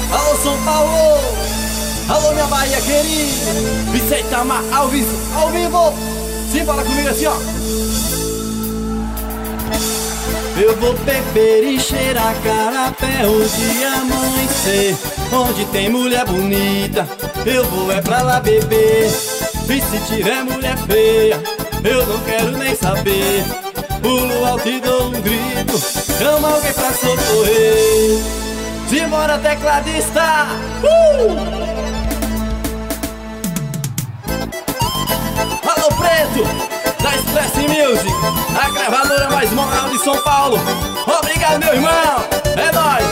Alô São Paulo, alô minha Bahia querida, Vicente Amar ao vivo. Sim, fala comigo assim, ó. Eu vou beber e cheirar carapé o dia amanhecer. Onde tem mulher bonita, eu vou é pra lá beber. E se tiver mulher feia, eu não quero nem saber. Pulo alto e dou um grito, chama alguém pra socorrer. Simbora tecladista! Alô Preto, da Express Music, a gravadora mais moral de São Paulo. Obrigado, meu irmão, é nóis!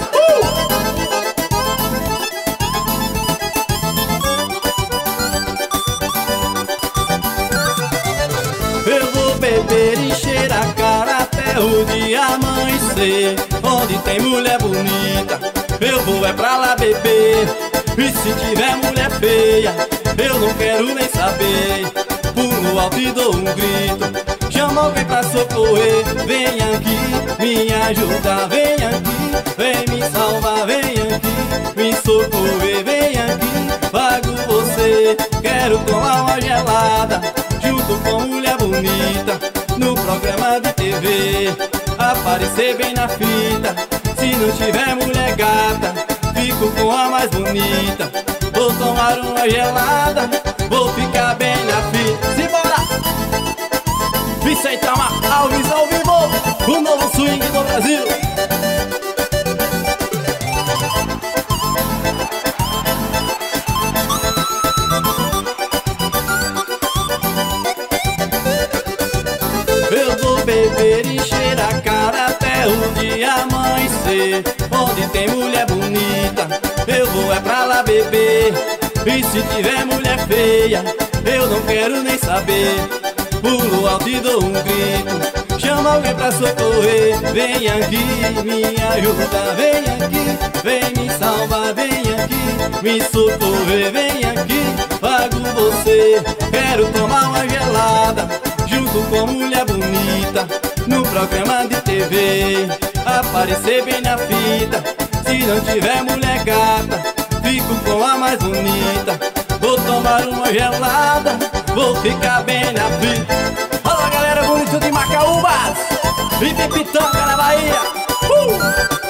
Eu vou beber e cheirar a cara até o dia amanhecer. Onde tem mulher bonita, eu vou é pra lá beber. E se tiver mulher feia, eu não quero nem saber. Pulo alto e dou um grito, chama alguém pra socorrer. Vem aqui, me ajuda, vem aqui, vem me salvar, vem aqui, me socorrer. Vem aqui, pago você, quero tomar uma gelada junto com mulher bonita, no programa de TV, aparecer bem na fita. Se não tiver mulher gata, fico com a mais bonita. Vou tomar uma gelada, vou ficar bem na fita. Simbora! Vicente Amar ao vivo, o novo swing do Brasil. Eu vou beber e cheirar a cara até o dia amanhecer. Onde tem mulher bonita, eu vou é pra lá beber. E se tiver mulher feia, eu não quero nem saber. Pulo alto e dou um grito, chama alguém pra socorrer. Vem aqui, me ajuda, vem aqui, vem me salvar, vem aqui, me socorrer. Vem aqui, pago você, quero tomar uma gelada junto com mulher bonita, no programa de TV, aparecer bem na fita. Se não tiver mulher gata, fico com a mais bonita. Vou tomar uma gelada, vou ficar bem na fita. Fala galera bonita de Macaúbas e Pipitanga na Bahia.